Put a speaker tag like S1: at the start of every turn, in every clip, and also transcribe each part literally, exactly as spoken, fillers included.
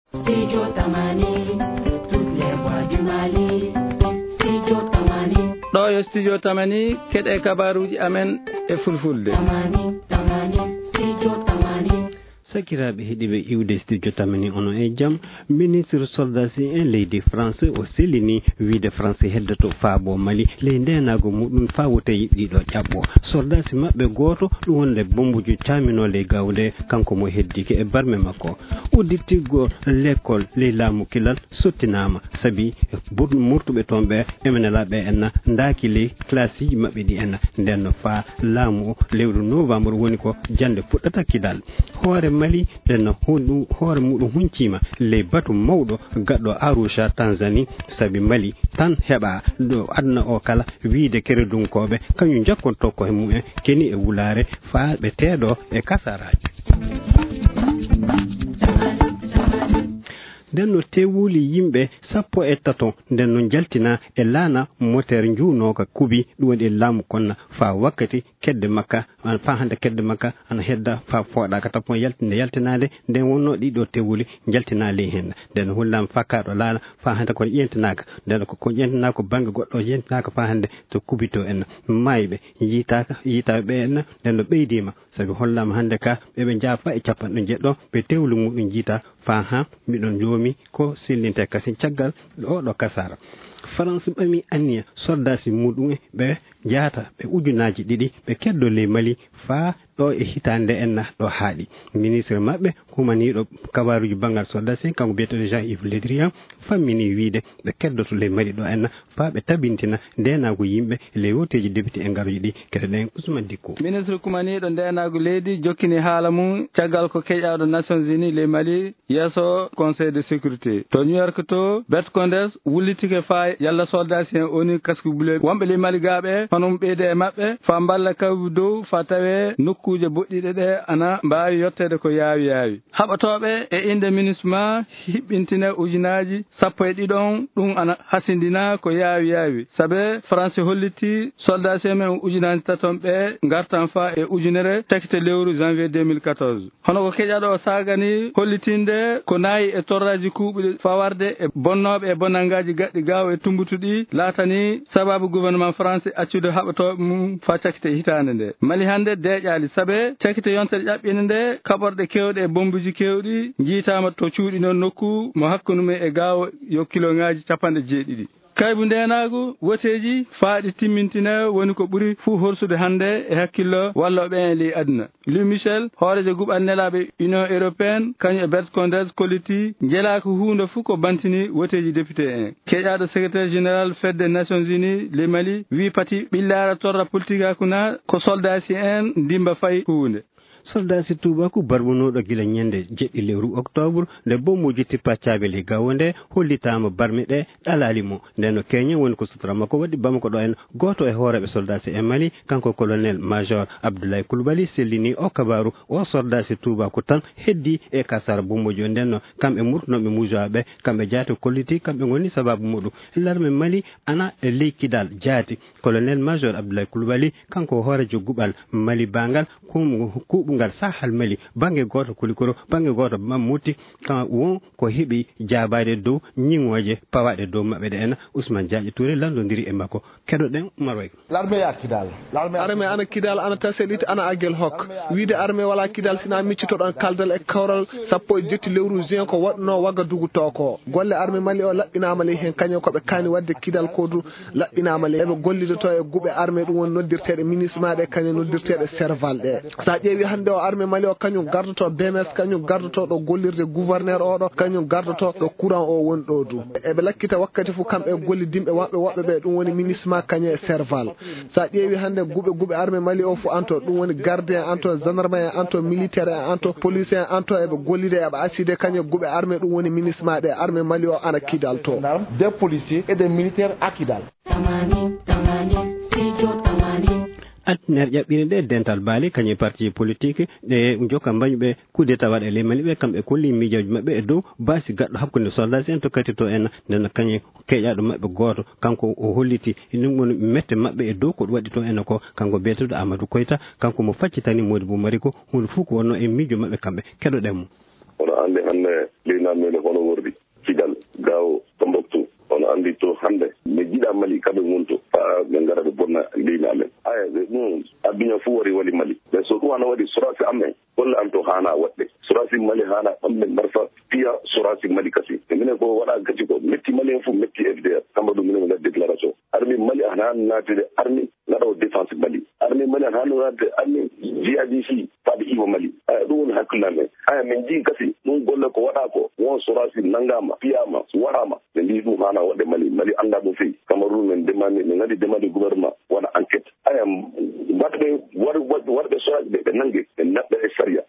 S1: Studio Tamani, toutes les voix du Mali. Studio Tamani.
S2: ɗo yo studio Tamani keɗe kabaruji amen e fulfulde.
S1: Tamani, Tamani, Studio Tamani.
S3: sakiraɓe heeɗiɓe iwde studio Tamani ono e jaam ministre soldasi en leydi France o sellini wiide France heddoto faabo Mali ley ndenago muɗum fa wote yiɗɗiɗo ƴaɓɓo soldasi maɓɓe goto ɗum wonde bombuji caminole gawde kanko mo heddike e barme makko uddirtiggo l'école ley laamu kilal sottinama saabi murtuɓe toon ɓe emenelaɓe enna ndaaki ley classe ji maɓɓe ɗi enna nden fa laamu o lewru novembre woni ko jande fuɗɗata kidal hoore Mali den hoɗu hoore muɗum huncima ley batu mawɗo gaɗɗo Arusha Tanzanie sabi Mali tan heɓa ɗo adna o kala wiide keredunkoɓe kañum jakkonto ko he mumen keni e wulare fa ɓe teeɗo e kasaraji nden no tewuli yimɓe sappo e taton nden no jaltina e laana moteur njuunoka kubi ɗum woni e laamu konna fa wakkati kedde makka fa hande kedde makka ana hedda fa fooɗaka tappo yaltinde yaltinade nden wonno ɗiɗo tewuli jaltina ley hen nden hullama fakkaɗo laana fa hande kono ƴentinaka nden ko ƴentinaka ko banggue goɗɗo ƴentinaka fa hande to kubito en mayɓe yiitaka yiitaɓe ɓe en nden no ɓeydima sabi hollama hande ka ɓeɓe jaafa e capanɗo jeɗɗo ɓe tewlu muɗum jiita fa ha miɗon joomi ko sellinte kasi caggal ɗo ɗo kasara France ɓami anniya soldasi muɗum ɓe jaata ɓe ujunaji ɗiɗi ɓe keddo ley Mali fa ɗo e hitande enna ɗo haaɗi ministre maɓɓe humaniɗo kabaruji bangal soldasi kanko biyeteɗo Jean-Yves Le Drian fammini wiide ɓe keddoto ley Mali ɗo enna fa ɓe tabintina ndenago yimɓe ley woteji député e ngaruji ɗi kete ɗen Ousmane Dicko
S2: ministre kumaniɗo ndenago leydi jokkini haala mum caggal ko keƴaɗo Nations Unies ley Mali yeeso conseil de sécurité to New York to Bert Condes wullitike fa yalla soldasi en oni kasque bleu wonɓe ley Mali gaɓe hono ɓeyde e maɓɓe fa mballa kawbi dow fa tawe nokkuje boɗɗiɗe ɗe ana mbawi yettede ko yaawi yaawi haɓatoɓe e inde MINUSMA hiɓɓintina ujunaji sappo e ɗiɗon ɗum ana hasindina ko yaawi yaawi saabe France holliti soldats men ujunaji taton ɓe gartan fa e ujunere tekte lewru janvier deux mille quatorze hono ko keƴaɗo o sagani hollitinde ko nayi e torraji kuuɓuɗi fawarde e bonnoɓe e bonangaji gaɗɗi gaw e tumbutuɗi laatani sababu gouvernement français accude haɓatoɓe mum fa cakkite hitande nde Mali hande deƴali saabe cakkite yontere ƴaɓɓinde nde kaɓorɗe kewɗe e bombuji kewɗi jiitama to cuuɗi noon nokku mo hakkunume e gaw yo kiloŋaji capanɗe jeeɗiɗi kaybu ndenagu woteji faaɗi timmintina woni ko ɓuri fuu horsude hande e hakkillo walloɓe en ley aduna Louis Michel hoorejo guɓannelaɓe Union européenne kañum e Bert Condes kolliti jelaka hunde fuu ko bantini woteji député en keƴaɗo secrétaire général fedde des Nations Unies ley Mali wi pati ɓillara torra politique hakuna ko soldasi en ndimba fayi hunde
S3: soldasi tubaku barbunoɗo gila ñande jeɗɗi lewru octobre nde bommuji tippacaɓe ley gawo nde hollitama barme ɗe ɗalalimo nden no keñe woni ko sutora makko waɗi bamako ɗo en goto e hooreɓe soldasi e Mali kanko colonel major Abdoulaye Coulibaly sellini o kabaru o soldasi tubaku tan heddi e kasara bommuji o nden no kamɓe murtunoɓe mujoaɓe kamɓe jaati kolliti kamɓe goni sababu muɗum l'armée Mali ana e ley kidal jaati colonel major Abdoulaye Coulibaly kanko hoorejo guɓal Mali bangal kuɓu ngal sahal Mali bange goto kulikoro bange goto mammuti kan won ko heɓi jabade dow ñingoje pawaɗe dow maɓɓe ɗe en Ousmane Diagne Touré landodiri e makko keɗoɗen Maroy
S4: l'armée ya kidal
S5: armée ana kidal ana taselit ana agel hok wiide armée wala kidal sina miccitoɗon kaldal e kawral sappo e jetti lewru juin ko waɗno wagga duguto ko golle armée Mali o laɓɓinama ley hen kañum koɓe kani wadde kidal kodu laɓɓinama ley eɓe gollidoto e guɓe armée ɗum woni noddirteɗe ministre ɗe kañum noddirteɗe serval ɗe sa ƴeewi hande o armée Mali o kañum gardoto B M S kañum gardoto ɗo gollirde gouverneur oɗo kañum gardoto ɗo courant o woni ɗo du eɓe lakkita wakkati fo kamɓe gollidimɓe wonɓe woɓɓe ɓe ɗum woni ministre kañum e serval sa ƴeewi hande guɓe guɓe armée Mali o fo anto ɗum woni gardien anto gendarmerie anto militaire anto police anto eɓe gollide eɓe accide kañum guɓe armée ɗum woni ministre ɗe armée Mali o ana kidal to
S4: des policiers et des militaires à Kidal
S1: Tamani, Tamani, Studio Tamani.
S3: altiner ƴaɓɓire nde dental baali kañum parti politique ɗe jokka mbañuɓe coup d'état waɗa e ley Mali ɓe kamɓe kolli miijoji maɓɓe e dow basi gaɗɗo hakkude soldats en to kati to en nden kañum keƴaɗo maɓɓe goto kanko o holliti ɗum woni mette maɓɓe e dow ko waɗi to en ko kanko biyeteɗo Amadou Koyta kanko mo faccitani Modibou Mari ko hunde fof ko wonno e miijo maɓɓe kamɓe keɗoɗen mo
S6: ono ande hande leyna mele hono wordi Kidal gawo Tombouctou ono andi to hande mi jiɗa Mali kamɓe gonto fa ɓe ngara ɓe bonna leyna amen aya ɗum adduña fu wari waɗi Mali mais so ɗum ana waɗi sorasi amen holla an to hana waɗde sorasi Mali hana ɓamɓe marfa piya sorasi Mali kasi e minen ko waɗa gati ko metti Mali en fu metti F D R kamba ɗum minen ngar déclaration armée Mali ana natide armée ngaɗawo défense Mali armée Mali ana natide armée jihadiste faɓe iwa Mali aya ɗum woni hakkillamen aya min jii kasi ɗum golle ko waɗa ko won sorasi nangama piyama waɗama ɓe mbi ɗum hana waɗde Mali Mali anda ɗum fewi Cameroun men demande min ngadi demande gouvernement waɗa enquête aya watɓe warɓe sorasi ɓe ɓe nangue ɓe naɓɓe e saria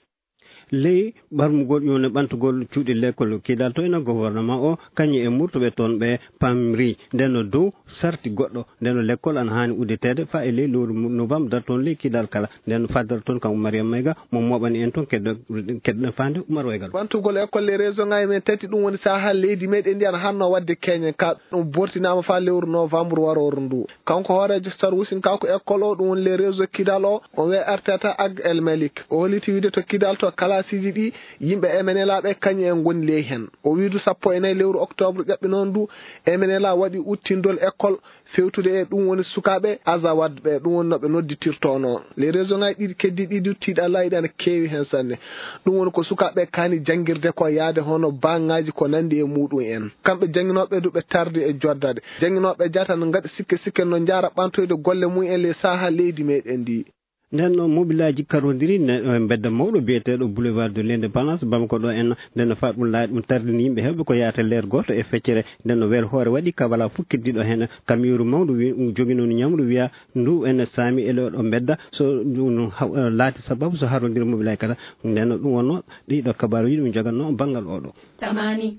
S3: ley ɓarmugol yone ɓantugol cuuɗi l'école kiidal to ena gouvernement o kañum e murtoɓe toon ɓe pamri ndeno dow sarti goɗɗo ndeno l'école ana hani uddetede fa e ley lewru novembre dar toon ley kiidal kala ndeno faddata toon kanko Mariame Mayga mo moɓani en toon keddo keddoɗen fande Oumar Waygal
S5: ɓantugol école les région ngaji men tati ɗum woni saaha leydi meɗen ndi ana hanno wadde keñen ka ɗum bortinama fa lewru novembre waroru ndu kanko hoorejo sar wusin kako école o ɗum woni les réseau kiidal o o wi artata ag El Malik o holiti wiide to kiidal to kala siji ɗi yimɓe M N L A ɓe kañum en goni ley hen o wiidu sappo e nayyi lewru octobre ƴaɓɓi noon ndu M N L A waɗi uttindol école fewtude e ɗum woni sukaɓe Azawad ɓe ɗum woni noɓe nodditirtono les région ngaji ɗiɗi keddi ɗiɗi tiiɗa Allah yiɗi ana keewi hen sanne ɗum woni ko sukaɓe kani jangguirde ko yaade hono bangaji ko nandi e muɗum en kamɓe jangguinoɓe duɓe tarde e joddade jangguinoɓe jata no gaɗa sikke sikke no jaara ɓantoyde golle mum en les saaha leydi meɗen ndi
S3: nden noon mobilaji karodiri bedda mawɗo biyeteɗo boulevard de l' indépendance bamako ɗo en nden fat ɗum laaɗi ɗum tardini yimɓe heɓɓe ko yahata leer goto e feccere nden no weelo hoore waɗi ka wala fukkiddiɗo hen kamiyoru mawɗo wi jogino no ñamru wiya ndu ene saami ele ɗo bedda so ɗum laati sababu so harodiri mobilaji kala nden ɗum wonno ɗiɗo kabaruji ɗum joganno banggal oɗo
S1: tamani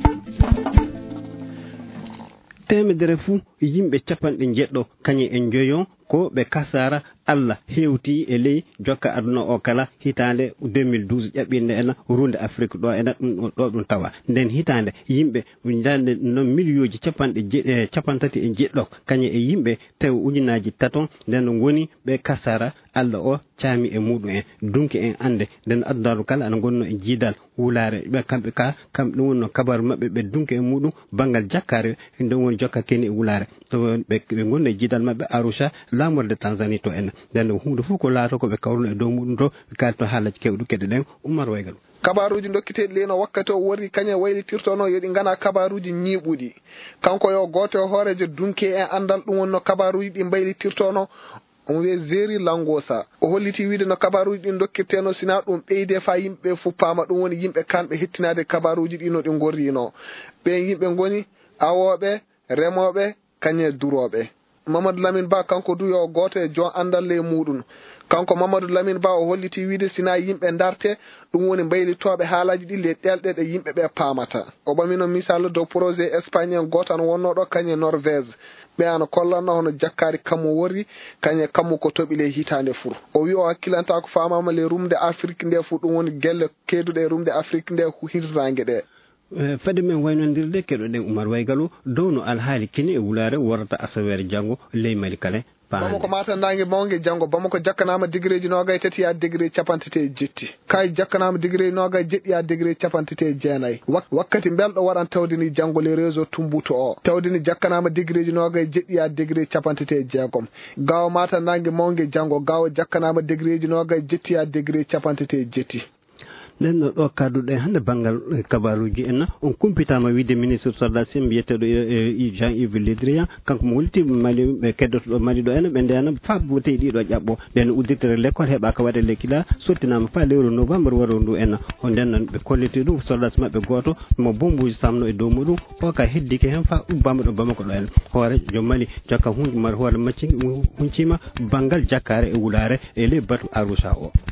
S3: temedere fuu yimɓe capanɗe jeɗɗo kañum en joyon ko ɓe kasara Allah hewti e ley jokka aduna o kala hitande deux mille douze ƴaɓɓinde en runde Afrique ɗo ena ɗum ɗo ɗum tawa nden hitande yimɓe dande no million ji capanɗe je capantati e jeɗɗo kañum e yimɓe taw ujunaji taton nden woni ɓe kasara Allah o caami e muɗum en dunki en ande nden addunaru kala ana gonno e jiidal wulare ɓe kamɓe ka kamɓe ɗum wonno kabaru mabɓe ɓe dunki e muɗum banggal jakkare nden woni jokka keni e wulare to ɓe ɓe gonno e jiidal mabɓe Arusha lamorde Tanzanie to en nden hunde fof ko laato ko ɓe kawruno e dow muɗum to ɓe kalti to haalaji kewɗu kedde ɗen Oumar Waygal
S5: kabaruji dokkiteɗi leno wakkati o wori kañum waylitirtono yoɗi gana kabaruji ñiiɓuɗi kanko yo goto e hoorejo dunki e andal ɗum wonno kabaruji ɗi mbaylitirtono on wiye Zéry Langosa o holliti wiide no kabaruji ɗin dokkirteno sina ɗum ɓeyde fa yimɓe fof paama ɗum woni yimɓe kamɓe hettinade kabaruji ɗi no ɗi gorrino ɓen yimɓe goni awoɓe remoɓe kañe duroɓe Mamadou Lamine Ba kanko du yo goto e jon andal le muɗum kanko Mamadou Lamine Ba o holliti wiide sina yimɓe darte ɗum woni mbaylitoɓe haalaji ɗi le ɗelɗe ɗe yimɓe ɓe paamata o ɓamino misal dow projet Espagne en goto an wonno ɗo kañe Norvège ɓe ana kollanno hono jakkari kammo wori kañe kammo ko toɓile hitande fur o wi o hakkilanta ko famama le rumde Afrique nde fu ɗum woni gelle keeduɗe e rumde Afrique nde hirnangue ɗe
S3: fade men waynodirde keɗoɗen Oumar Waygalu dow no alhaali kini e wulare worata asawere janggo ley Mali kala
S5: Bamako matandangue mawgue janggo Bamako jakkanama degré ji nogay tati ya degré capantati e jetti kay jakkanama degré nogay jeɗɗi ya degré capantati e jeenayyi wakkati belɗo waɗan tawdini janggo le réseau Tumbuto o tawdini jakkanama degré ji nogay jeɗɗi ya degré capantati e jeegom gawa matandangue mawgue janggo gawa jakkanama degré ji nogay jetti ya degré capantati e jetti
S3: nden no ɗo kadduɗe hannde banggal kabaruji en on kumpitama wiide ministre soldats mbiyeteɗo Jean Yves Le Drian kanko mo wulti Mali ɓe keddotoɗo Mali ɗo ene ɓe ndena fabbote ɗiɗo ƴaɓɓo nden udditere l' école heeɓa ko waɗe lekkila sottinama fa lewru novembre waro ndu en o nden ɓe kolliti ɗum soldats mabɓe goto mo bombuji samno e dow muɗum o ka heddike hen fa ubbama ɗo Bamako ɗo en hoore joom Mali jokka hunde mar hoore macci huncima banggal jakkare e wulare e ley batu Arusha o